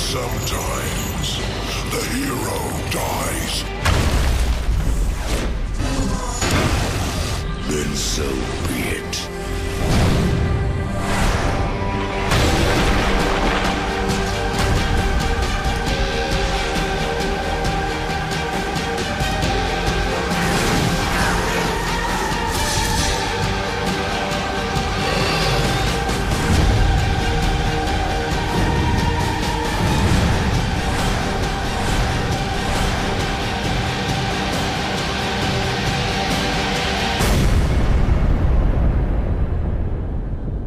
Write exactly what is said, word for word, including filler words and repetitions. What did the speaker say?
Sometimes the hero dies. Then so be it.